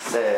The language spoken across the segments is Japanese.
せー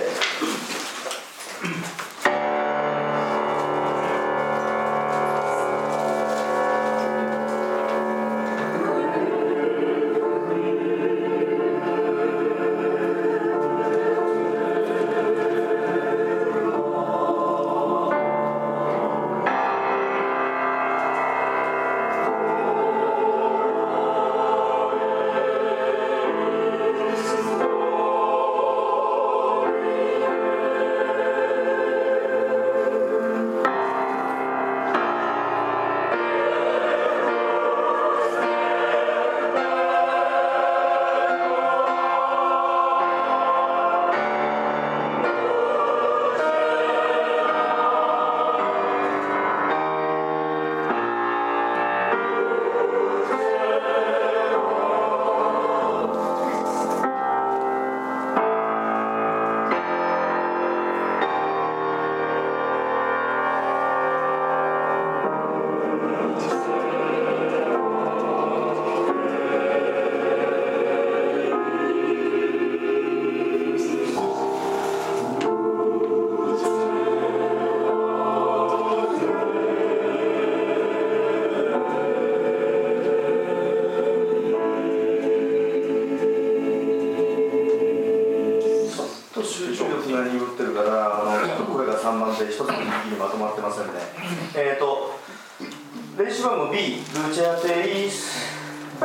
練習番号 B、ルチャテイス B、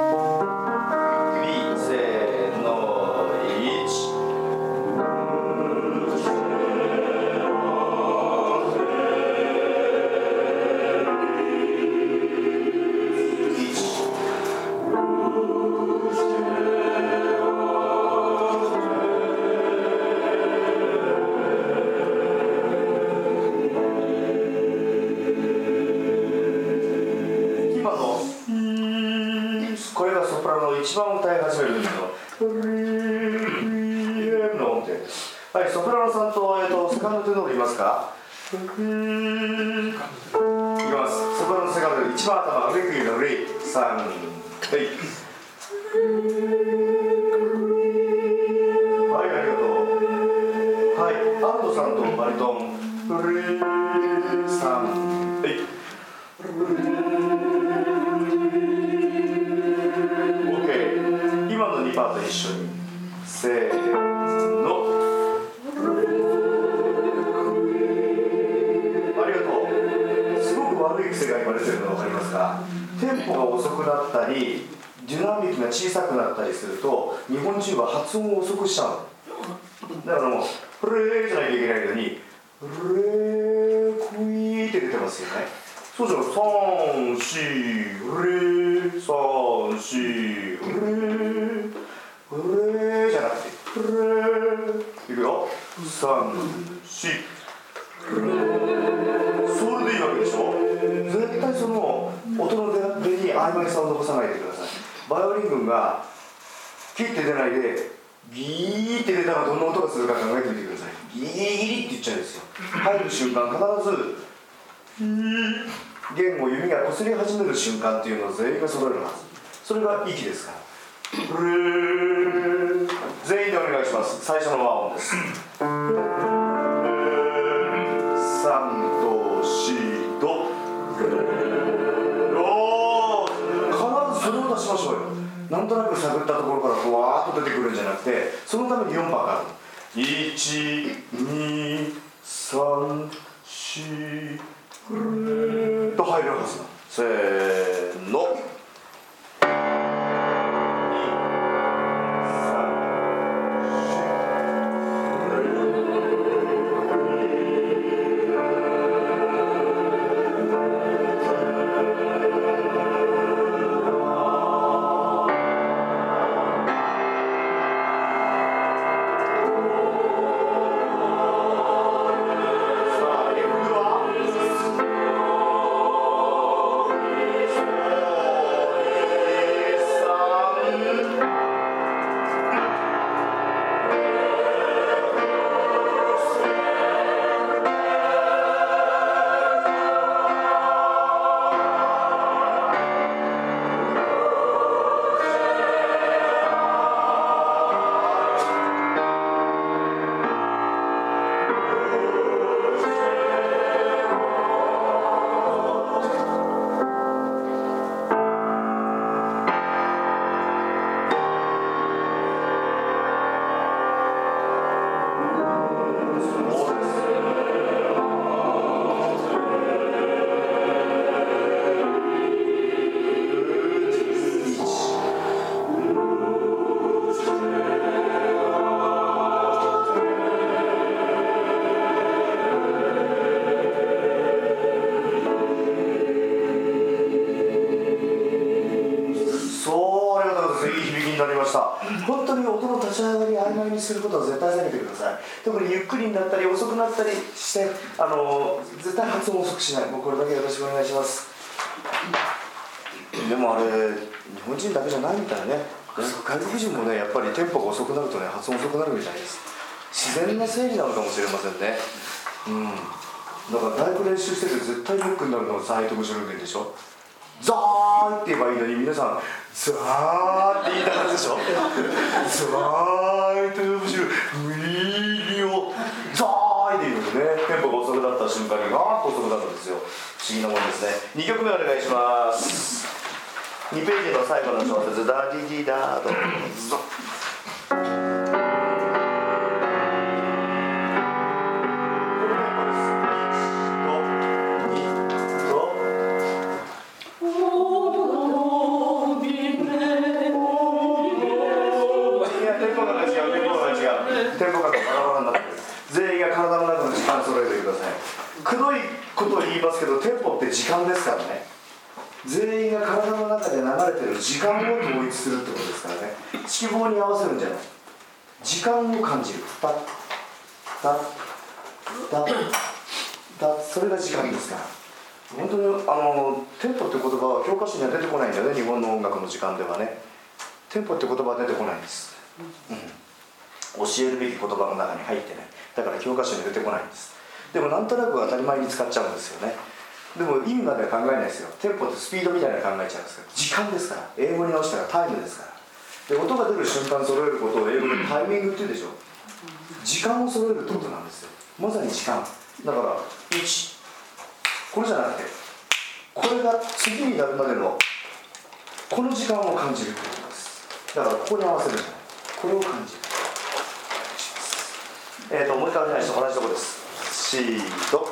せーの、1これがソプラノの一番歌い始めるんですけどの音程です。はい、ソプラノさんと、セカンドテノールいますか？いきます。ソプラノセカンドテノール一番頭上首のレイ3はい、ありがとう。はい、アンドさんとバリトン3今の2パート一緒にせーのありがとう。すごく悪い癖が今出てるの分かりますか？テンポが遅くなったりディナミックが小さくなったりすると日本人は発音を遅くしちゃうの。だからもうプレーじゃなきゃいけないようにプレークイーって出てますよね。そうじゃん、3、4、フレー、3、4、フレー、フレーじゃなくて、フレー、いくよ、3、4、フレー、それでいいわけでしょ。絶対その音の出に曖昧さを残さないでください。バイオリン群がキッて出ないで、ギーって出たらどんな音がするか考えてみてください。ギーって言っちゃうんですよ。入る瞬間必ず弦を弓が擦り始める瞬間っていうのを全員が揃えるはず。それが息ですから。全員でお願いします。最初の和音です。3と4と必ずそれを出しましょうよ。なんとなく探ったところからふわーっと出てくるんじゃなくて、そのために4拍ある。1、2、3、4と入るはずだ。せーの。さあ、Fはださい。特にゆっくりになったり遅くなったりして絶対発音遅くしない。もうこれだけよろしくお願いします。でもあれ日本人だけじゃないみたいね。外国人もねやっぱりテンポが遅くなるとね発音遅くなるみたいです。自然な生理なのかもしれませんね。だからだいぶ練習してて絶対ネックになるのがザーイとムシュルンゲンでしょ。ザーイって言えばいいのに皆さんザーって言いたがるでしょ。ザーイとムシュルンゲンをザーイって言うのでね、テンポが遅くなった瞬間にガーッと遅くなるんですよ。不思議なもんですね。2曲目お願いします。2ページの最後の小節ダディディダードゾテンポ感がバラバラになってる。全員が体の中の時間を揃えてください。くどいことを言いますけどテンポって時間ですからね。全員が体の中で流れてる時間を統一するってことですからね。指揮棒に合わせるんじゃない、時間を感じる。タッタッタッタッ、それが時間ですから。本当にテンポって言葉は教科書には出てこないんだよね。日本の音楽の時間ではねテンポって言葉は出てこないんです、教えるべき言葉の中に入ってない。だから教科書に出てこないんです。でもなんとなく当たり前に使っちゃうんですよね。でも意味までは考えないですよ。テンポってスピードみたいなの考えちゃうんですけど時間ですから。英語に直したらタイムですから。で音が出る瞬間揃えることを英語でタイミングって言うでしょ。時間を揃えるってことなんですよ。まさに時間だから。1これじゃなくてこれが次になるまでのこの時間を感じるってことです。だからここに合わせるんじゃない、これを感じる。もう一回お願いして同じところです。シート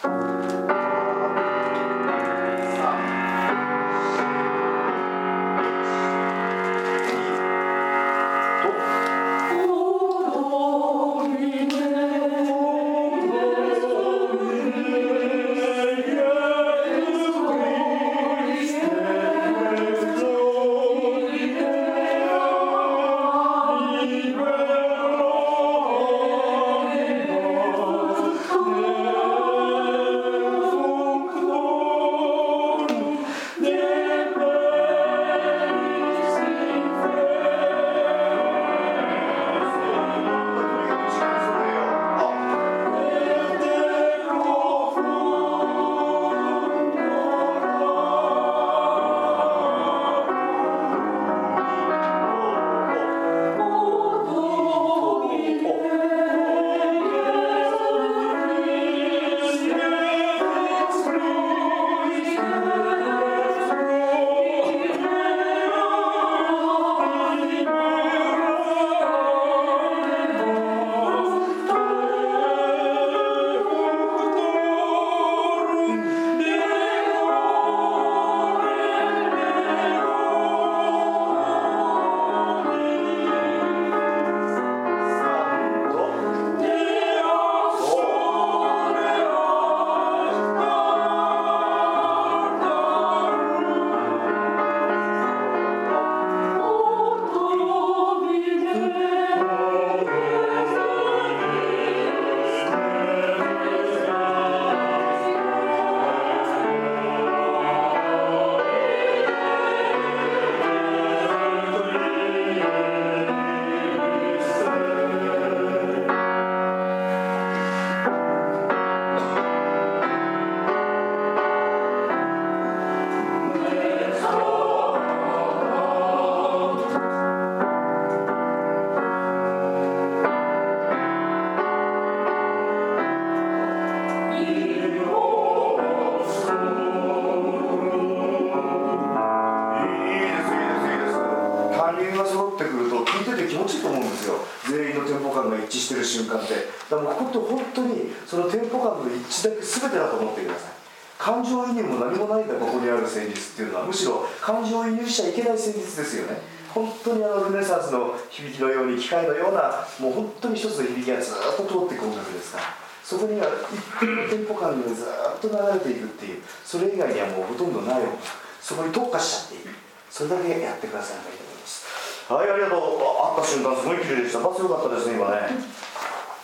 瞬間で、だからここって本当にそのテンポ感の一致だけ全てだと思ってください。感情移入も何もないんだここにある旋律っていうのは、むしろ感情移入しちゃいけない旋律ですよね。本当にルネサンスの響きのように機械のような、もう本当に一つの響きがずっと通っていく音楽ですから、そこには一定のテンポ感でずっと流れていくっていう、それ以外にはもうほとんどない音楽、そこに特化しちゃっている、それだけやってくださいといいと思います。はい、ありがとう。会った瞬間すごい綺麗でした。バス良かったですね今ね。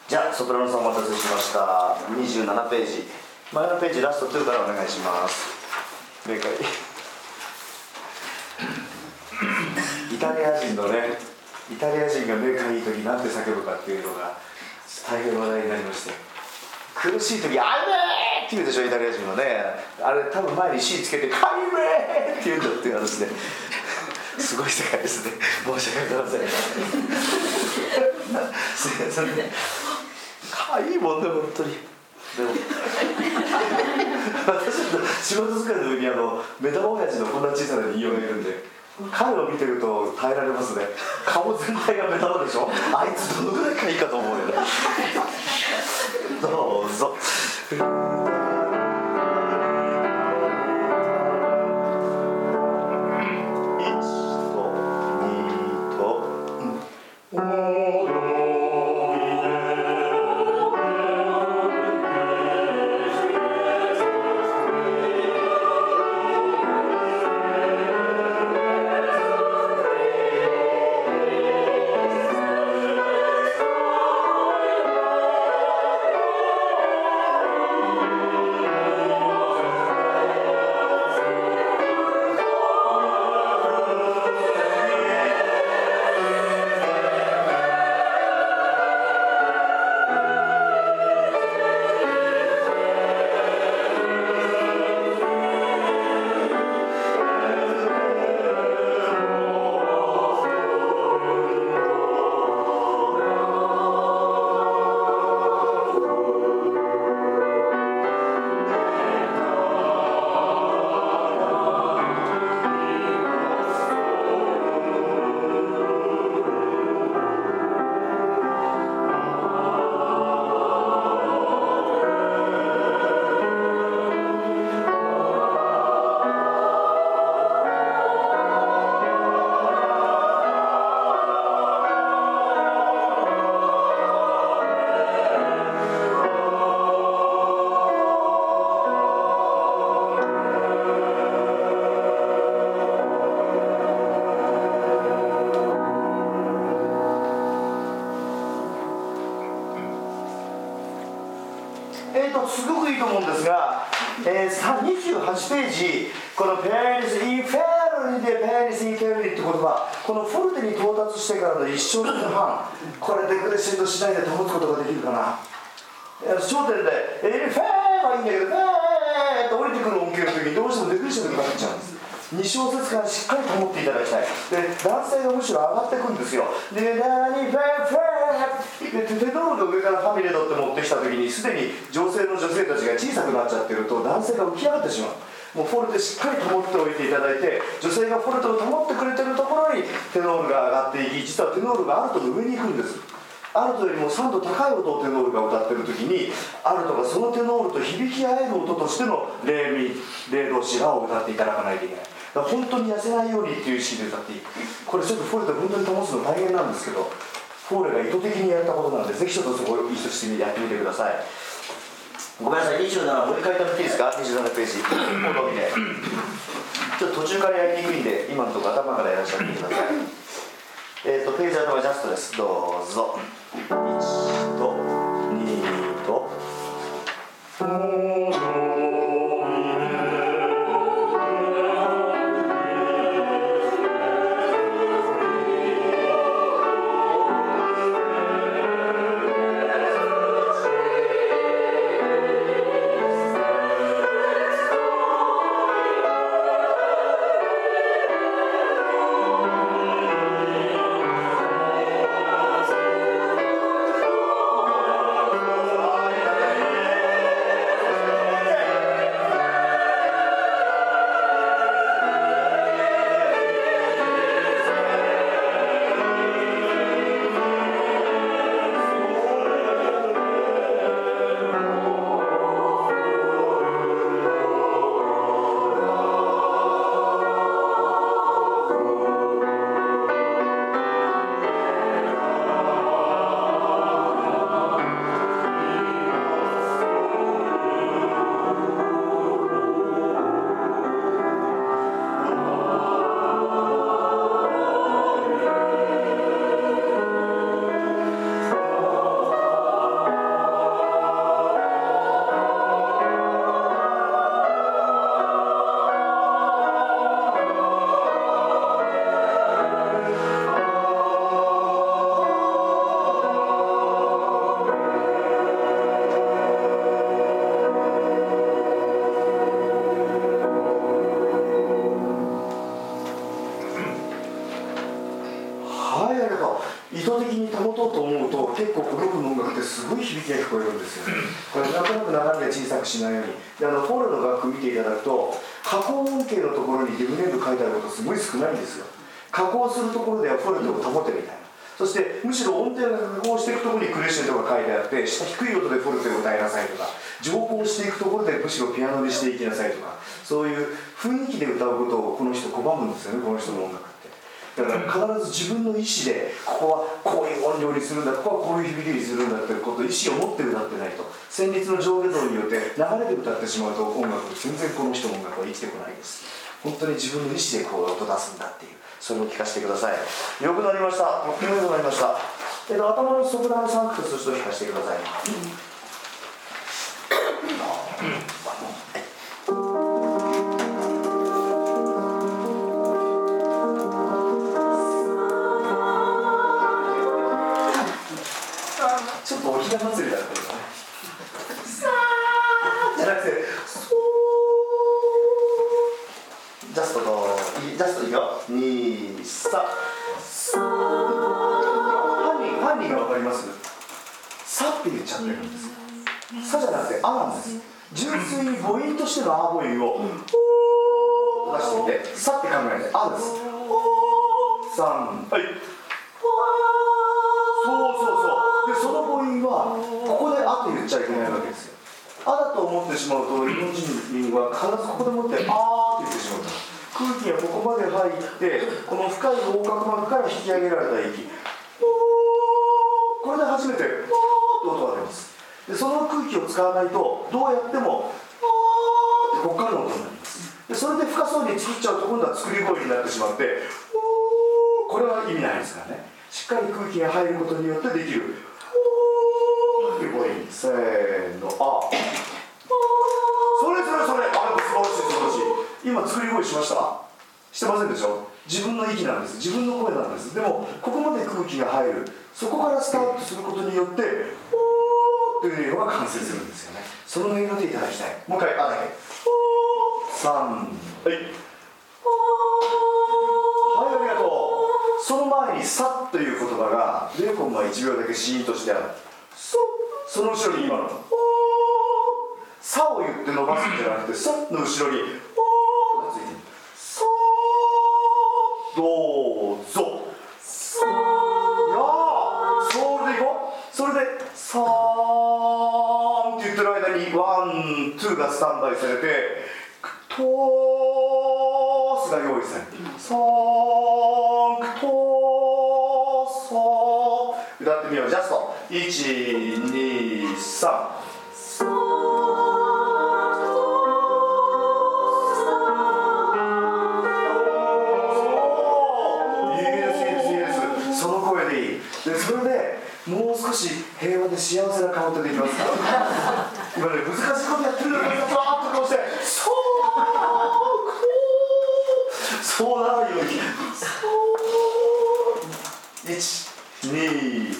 じゃあソプラノさんお待たせしました。27ページ、前のページラスト2からお願いします。了解。イタリア人のね、イタリア人が目がいい時なんて叫ぶかっていうのが大変話題になりまして、苦しい時「あいめー!」って言うでしょ、イタリア人はね。あれ多分前に「C」つけて「かいめー!」って言うんだっていう話で、すごい世界ですね。申し訳ございません。すいませんね。かわいいもんね、本当に。でも私の仕事疲れの上に目玉親父のこんな小さな人形がいるんで、彼を見てると耐えられますね。顔全体が目玉でしょ。あいつどのぐらいかいいかと思うよね。どうぞ。すごくいいと思うんですが、28ページ、このペーリス・インフェルニでペーリス・インフェルニって言葉、このフォルテに到達してからの1小節半、これでクレッシェンドしないで保つことができるかな。頂点でインフェはいいんだけど、フェーって降りてくる音形の時にどうしてもデクレッションがかかっちゃうんです。2小節間しっかり保っていただきたい。で、男性がむしろ上がってくんですよ。で、ナニフェフェで、テノールの上からファミレドって持ってきた時にすでに女性たちが小さくなっちゃってると男性が浮き上がってしまう。もうフォルテしっかり保っておいていただいて、女性がフォルテを保ってくれてるところにテノールが上がっていき、実はテノールがアルトの上に行くんです。アルトよりも3度高い音をテノールが歌ってる時に、アルトがそのテノールと響き合える音としてのレミレドシラを歌っていただかないといけない。だから本当に痩せないようにっていう意識で歌っていい。これちょっとフォルテ本当に保つの大変なんですけど、フォーレが意図的にやったことなので、ぜひちょっとそこを意識してやってみてください。ごめんなさい、27もう一回食べていいですか。27ページもう伸びてちょっと途中からやりにくいんで、今のところ頭からやらせてみてください。ページ頭ジャストです。どうぞ。1と2とと結構ロックの音楽ってすごい響きが聞こえるんですよ。これなんとなく流れで小さくしないように。でフォーレの楽譜見ていただくと加工音形のところにディフネード書いてあることすごい少ないんですよ。加工するところではフォーレを保てみたいな。そしてむしろ音程が加工していくところにクレッシェンドが書いてあって下低い音でフォルテを歌いなさいとか上降していくところでむしろピアノにしていきなさいとかそういう雰囲気で歌うことをこの人拒むんですよね、この人の音楽って。だから必ず自分の意思でここはこういう音量にするんだ、ここはこういう響きにするんだってことを意思を持って歌ってないと旋律の上下動によって流れで歌ってしまうと音楽全然この人の音楽は生きてこないです。本当に自分の意思でこう音出すんだっていうそれを聞かせてください。よくなりました。とってもよくなりました。頭のソプラノサンクトそして聞かせてください。ちょっとおひな祭りだったけどね。さーじゃなくてジャストいくよ。2、3。犯人が分かります？さって言っちゃってるんです。さじゃなくてあなんです。純粋に母音としてのあ母音をおーと出してみて、さって考えてあです。3、はい。そうでその母音はここであって言っちゃいけないわけですよ。あだと思ってしまうと日本人は必ずここでもってあーって言ってしまう。空気がここまで入ってこの深い横隔膜から引き上げられた息、これで初めておーって音が出ます。でその空気を使わないとどうやってもおーってここからの音になります。でそれで深そうに作っちゃうと今度は作り声になってしまっておー、これは意味ないですからね。しっかり空気が入ることによってできるおーっていう声にせーのあそれあ素晴らしい今作り声しました？してませんでしょ。自分の息なんです。自分の声なんです。でもここまで空気が入る、そこからスタートすることによっておーというのが完成するんですよね。その音色でいただきたい。もう一回あだけ3はいはいありがとう。その前にさっという言葉が0コンマ1秒だけシーンとしてある。その後ろに今のさを言って伸ばすんじゃなくてさの後ろにおーがついてる。さどうぞさやーそれでいこう。それでさーんって言ってる間にワン、ツーがスタンバイされてトースが用意されてさーんクトーソー歌ってみよう。ジャスト1、2、3それでもう少し平和で幸せな顔ってできますか？今ね難しいことやってるのにバーッと顔してそうなるように1、2、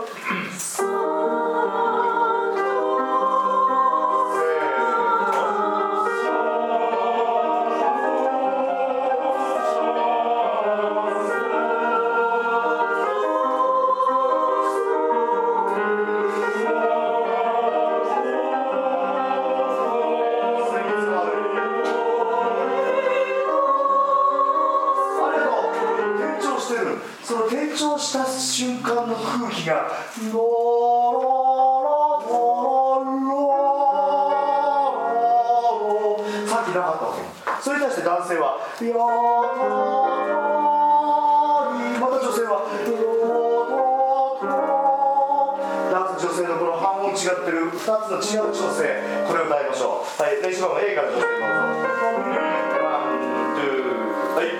その転調した瞬間の空気がロロロロロさっきなかったわけ。それに対して男性はヨーリまた女性は女性のこの半音違ってる2つの違う調整、これを歌いましょう。はい、練習番号 A から女性どうぞ。ワン、ツー、はい。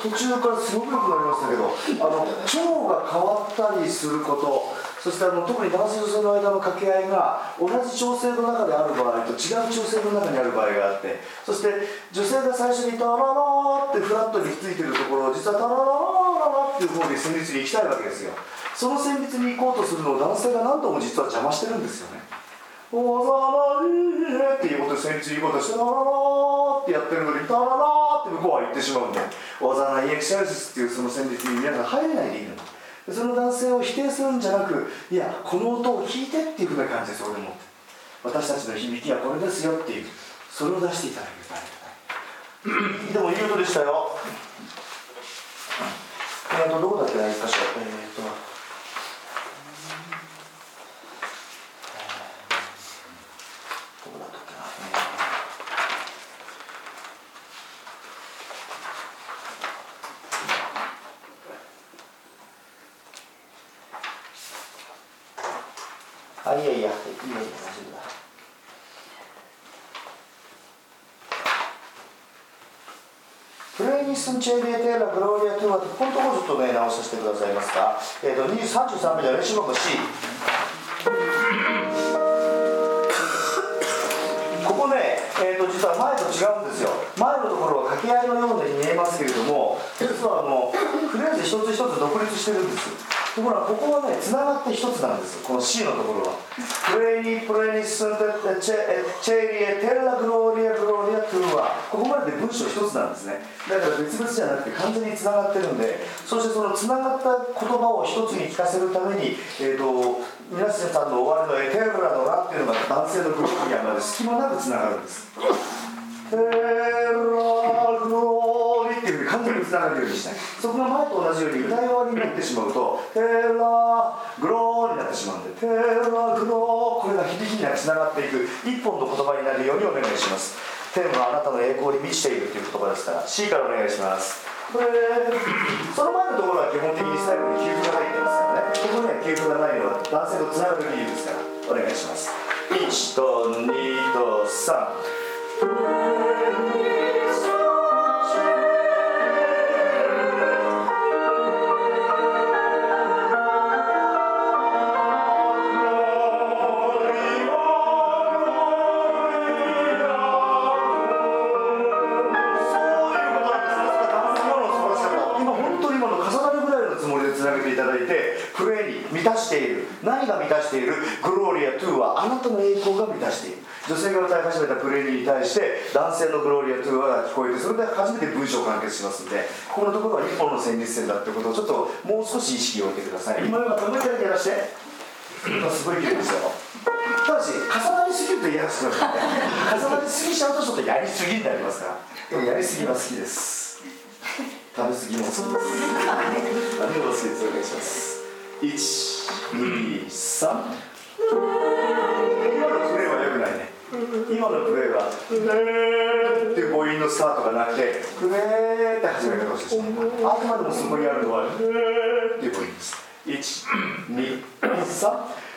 途中からすごく良くなりましたけど、腸が変わったりすること、そして特に男性女性の間の掛け合いが同じ調整の中である場合と違う調整の中にある場合があって、そして女性が最初にタララーってフラットにくっついているところを実はタラララララっていう方で旋律に行きたいわけですよ。その旋律に行こうとするのを男性が何度も実は邪魔してるんですよね。おざらりっていうことで旋律に行こうとしてタララーってやってるのにタララーって向こうは言ってしまうんで、おざらりエクシャルシスっていうその旋律に皆さん入れないでいるの。その男性を否定するんじゃなく、いやこの音を聞いてっていうふうな感じです。俺も私たちの響きはこれですよっていう、それを出していただけたらでもいい音でしたよ。どこだっけな、一箇所どこだったっけな、いやいや、いいよ、大丈夫だ。プレイニスンチェリエテーラグローリアトゥーマ、ここのところちょっとね、直させてくださいますか。33名で練習番号 C。ここね、実は前と違うんですよ。前のところは掛け合いのように見えますけれども、実はフレーズ一つ一つ独立してるんです。ところがここはね、つながって一つなんです。この C のところはプレニスンチェリエテラグローリアグローリアトゥーはここまでで文章一つなんですね。だから別々じゃなくて完全につながってるんで、そしてそのつながった言葉を一つに聞かせるために、皆さんの終わりのエテルラのラっていうのが男性のグローリアまで隙間なくつながるんです。テラグローリっていうふうに完全につながるようにしたい。そこが前と同じように歌い終わりになってしまうとテラグローになってしまうんで、テラグロー、これが響きにつながっていく一本の言葉になるようにお願いします。テーマはあなたの栄光に満ちているという言葉ですから C からお願いします。その前のところは基本的に最後に休符が入ってますからね。ここには休符がないのは男性とつながる理由ですからお願いします。1と2と3。満たしている、何が満たしている、グローリアトゥーはあなたの栄光が満たしている。女性が歌い始めたプレイに対して男性のグローリアトゥーが聞こえて、それで初めて文章を完結しますので、ここのところは一本の旋律線だということをちょっともう少し意識を置いてください。今のようなもう一回やらして、今すごい綺麗ですよ。ただし重なりすぎると嫌ですからね。重なりすぎちゃうとちょっとやりすぎになりますから。でもやりすぎは好きです。食べ過ぎも好きです。何も好きです。お願いします。1、2、3。今のプレーは良くないね。今のプレーはっていう母音のスタートがなくてプレーって始め方をしてしまう。あくまでもそこにあるのはっていう母音です。1、2、3。そう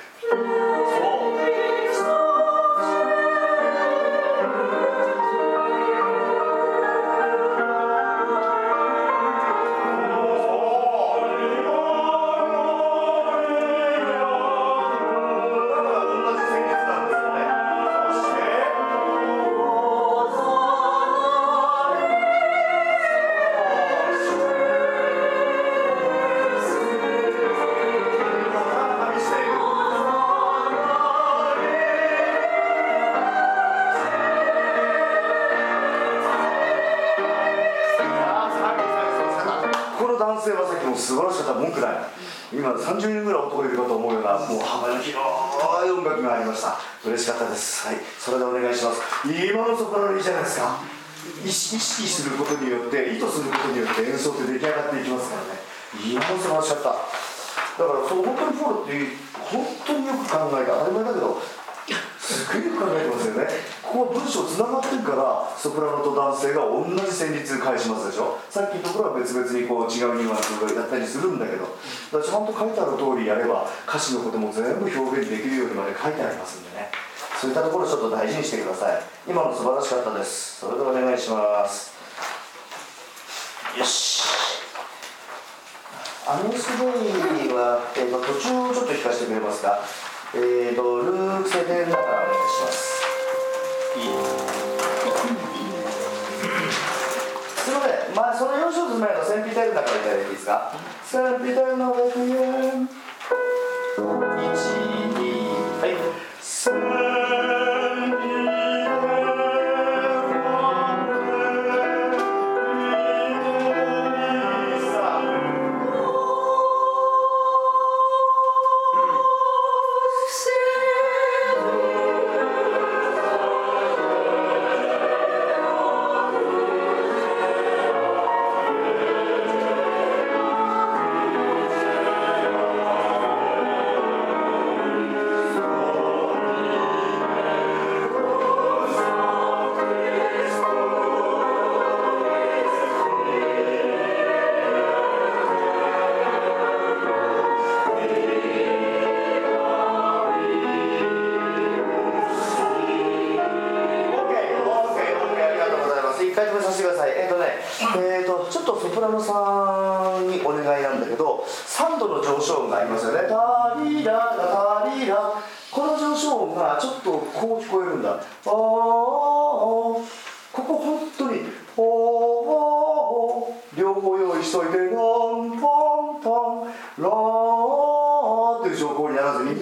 素晴らしかった。文句ない。今30人ぐらい男いるかと思うようなもう幅の広い音楽がありました。嬉しかったです。はい、それでお願いします。今のソプラノいいじゃないですか。意識することによって意図することによって演奏って出来上がっていきますからね。今の素晴らしかった。だからその本当にフォローって本当によく考えて当たり前だけどすごいよく考えてますよね。ここは文章つながってるからソプラノと男性が同じ旋律返しますでしょ。さっきのところは別々にこう違うニュアンスをやったりするんだけど、だからちゃんと書いてある通りやれば歌詞のことも全部表現できるようにまで書いてありますんでね。そういったところをちょっと大事にしてください。今の素晴らしかったです。それではお願いします。よし。 アニス・デイは、途中ちょっと聞かせてくれますか。ルーク・セデンだからお願いします。すみません、まあ、その4小節前のセンピテルだからいただいていいですか。センピテルのレクイエム1、2、はい。センピテルちょっとソプラノさんにお願いなんだけど、3度の上昇音がありますよね。タリラタリラ、この上昇音がちょっとこう聞こえるんだ。ここ本当に両方用意しといて、ロンポンポンローっていう状況にならずに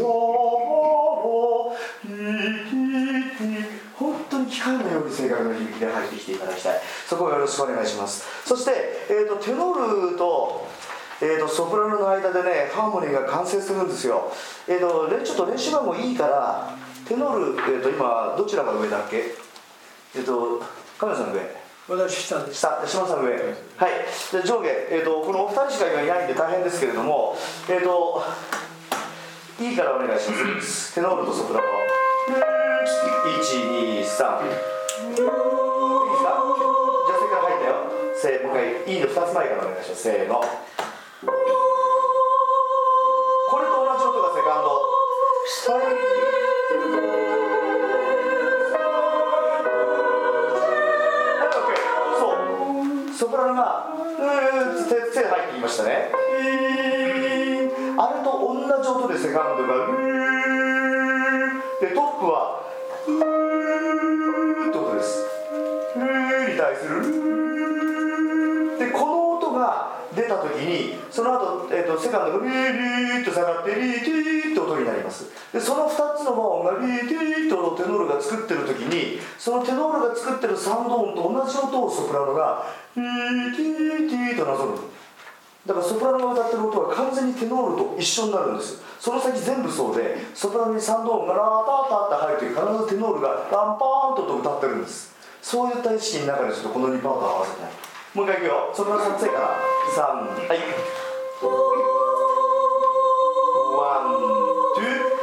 本当に機械のように正確な響きで入ってきていただきたい。そこをよろしくお願いします。そして、テノールと、ソプラノの間でね、ハーモニーが完成するんですよ。ちょっと練習番号いいからテノール、今どちらが上だっけ。カメラさん上、 私下です。 島さん上、はい。で上下、このお二人しか今いないんで大変ですけれども、いいからお願いします。テノールとソプラノ1、2、3、いいですか。じゃあそれから入ったよ。もう一回 E の2つ前からお願いします。せーの。これと同じ音がセカンド。ソプラノが手入ってきましたね。あれと同じ音でセカンドがで、トップはって音です。に対するで、この音が出た時にその後、セカンドがリーッと下がってリーティーって音になります。でその2つの和音がリーティーって音をテノールが作ってる時に、そのテノールが作ってるサウンド音と同じ音をソプラノがリーティーティーとなぞる。だからソプラノが歌ってる音は完全にテノールと一緒になるんです。その先全部そうで、ソプラノにサウンド音がラーターターって入るとき必ずテノールがランパーンと歌ってるんです。そういった意識の中でちょっとこの2パートを合わせたい。もう一回いくよ。ソプラノ撮影から3、はい。ワン、ツー。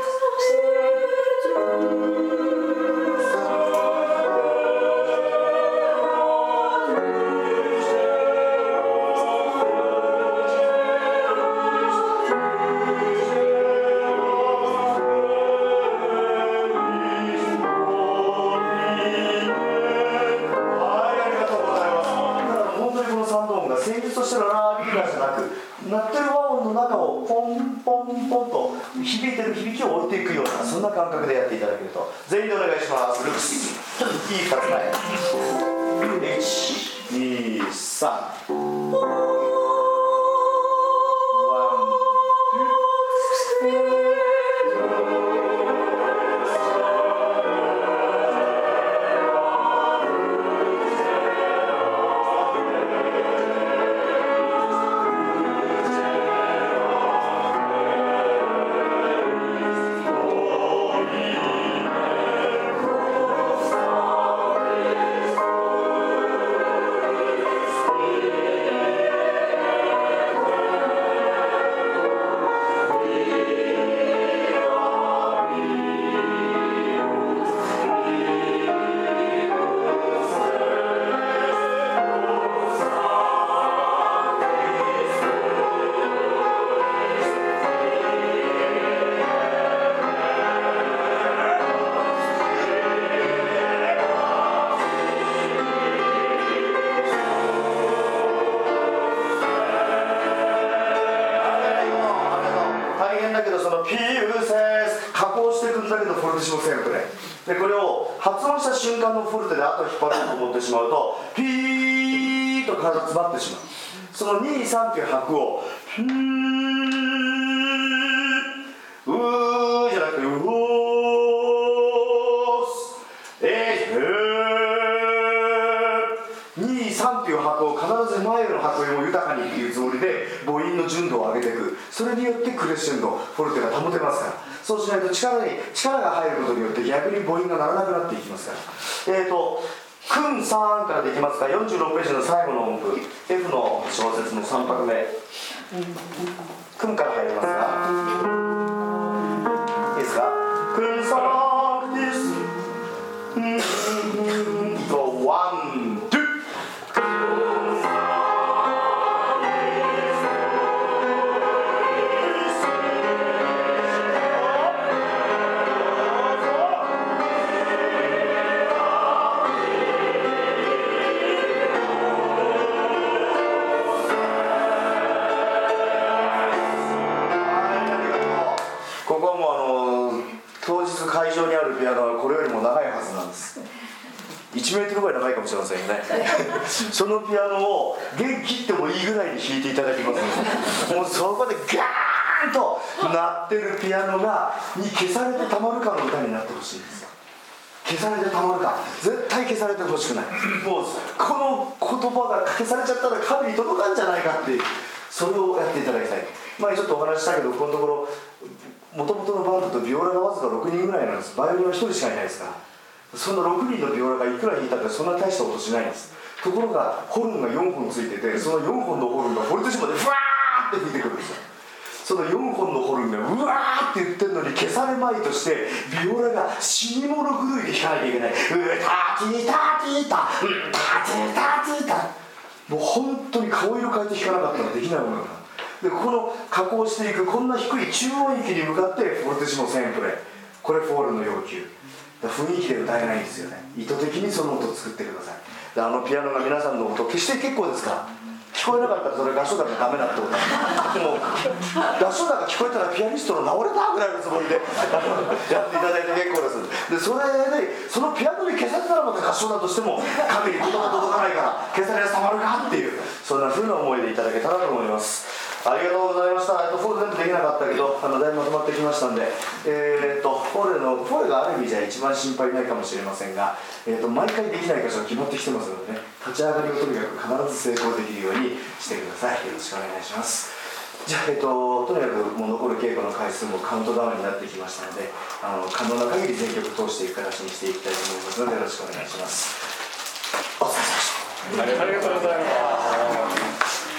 鳴ってる和音の中をポンポンポンと響いてる響きを置いていくような、そんな感覚でやっていただけると。全員でお願いします。ルックスいい2つ前。1、2、3。 そのピウセス加工していくんだけどフォルティシモセンプレで、これを発音した瞬間のフォルテであと引っ張ろうと思ってしまうとピーッと体詰まってしまう。その2、3っていう拍をピーうーじゃなくてうおーす2、3っていう拍を必ず前の拍よりも豊かにっていうつもりで母音の純度を上げていく。それによってクレッシェンドフォルテが保てますから、そうしないと力が入ることによって逆に母音が鳴らなくなっていきますから。クン3からできますか。46ページの最後の音符 F の小節の3拍目クンから入りますか。いいですか。クンサーディスワンツー会場にあるピアノはこれよりも長いはずなんです。1メートルぐらい長いかもしれませんよねそのピアノを弦切ってもいいぐらいに弾いていただきますので、もうそこでガーンと鳴ってるピアノに消されてたまるかの歌になってほしいんですよ。消されてたまるか、絶対消されてほしくない。もうこの言葉が消されちゃったら神に届かんじゃないかっていう、それをやっていただきたい。前ちょっとお話ししたけど、このところもともとのバンドとビオラがわずか6人ぐらいなんです。バイオリンは1人しかいないですから、その6人のビオラがいくら弾いたってそんな大した音しないんです。ところがホルンが4本ついてて、その4本のホルンがフォルティシモでフワーって吹いてくるんですよ。その4本のホルンがうわーって言ってるのに消されまいとしてビオラが死に物狂いで弾かなきゃいけない。タティタティタタティタティタ、もう本当に顔色変えて弾かなかったらできないものだ。でこの加工していくこんな低い中音域に向かってフォルティシモセンプレ、これフォールの要求、雰囲気で歌えないんですよね。意図的にその音を作ってください。でピアノが皆さんの音決して結構ですから、聞こえなかったらそれ合唱団がダメだってことなんで、もう合唱団が聞こえたらピアニストの治れたぐらいのつもりでやっていただいて結構です。でそれでそのピアノに消されたらまた合唱団としても神に言葉届かないから消されたまるかっていう、そんな風な思いでいただけたらと思います。ありがとうございました。フォーレ全部できなかったけどだいぶまとまってきましたんで、フォーレがある意味じゃ一番心配ないかもしれませんが、毎回できない箇所が決まってきてますのでね、立ち上がりをとにかく必ず成功できるようにしてください。よろしくお願いします。じゃあ、とにかくもう残る稽古の回数もカウントダウンになってきましたので、可能な限り全曲通していく形にしていきたいと思いますので、よろしくお願いします。お疲れ様でした。 ありがとうございます。